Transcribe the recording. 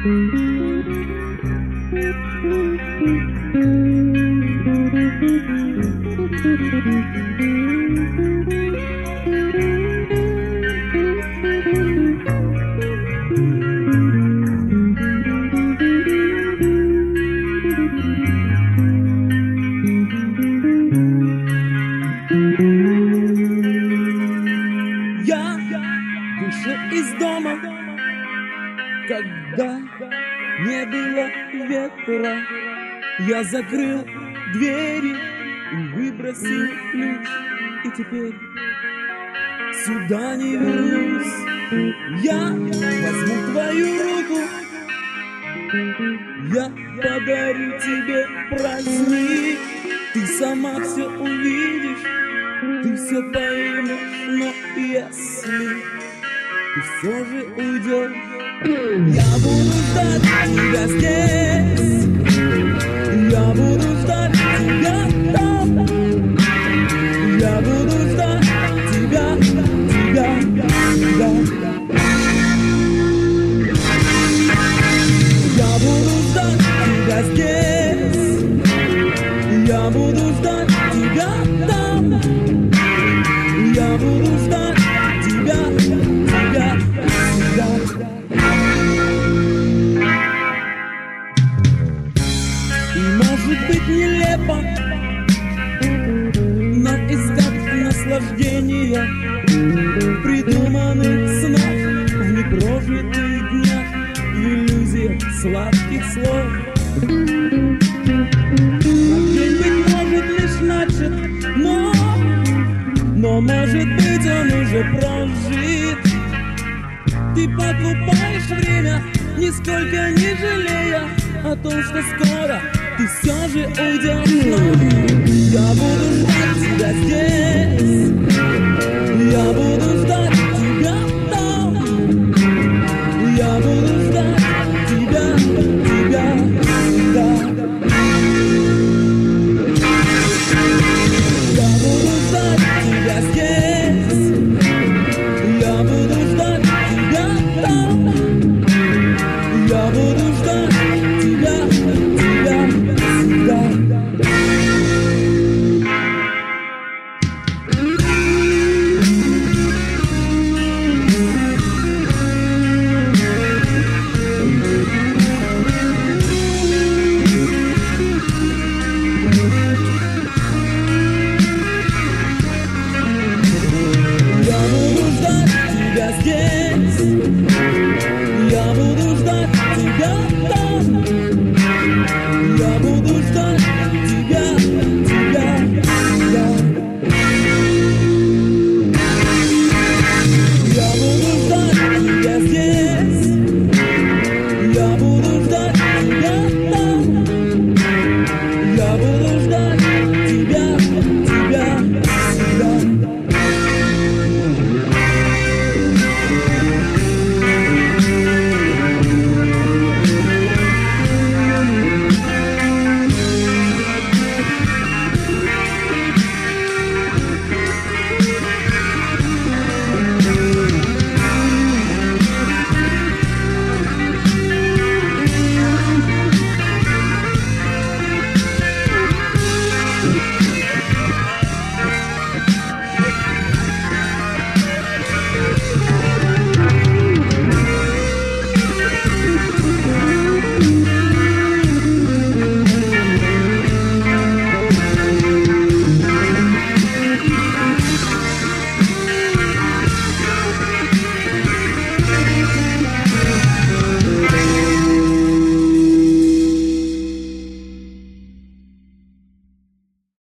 Вышел из дома, когда не было ветра. Я закрыл двери и выбросил ключ, и теперь сюда не вернусь. Я возьму твою руку, я подарю тебе праздник. Ты сама все увидишь, ты все поймешь, но если ты все же уйдешь, я буду ждать тебя здесь, я буду ждать тебя там, я буду ждать тебя, тебя, тебя. Я буду ждать тебя здесь, я буду ждать тебя там, я буду ждать тебя, тебя, тебя. И может быть нелепо нам искать наслаждения в придуманных снах, в непрожитых днях, в иллюзиях сладких слов. День, быть может, лишь начат, но может быть он уже прожит. Ты покупаешь время, нисколько не жалея о том, что скоро ты все же уйдешь. Но я буду ждать тебя здесь, я буду ждать тебя там, я буду ждать тебя, тебя, тебя. Я буду ждать тебя здесь, я буду ждать тебя там, я буду ждать тебя, тебя, всегда. Здесь я буду ждать тебя там.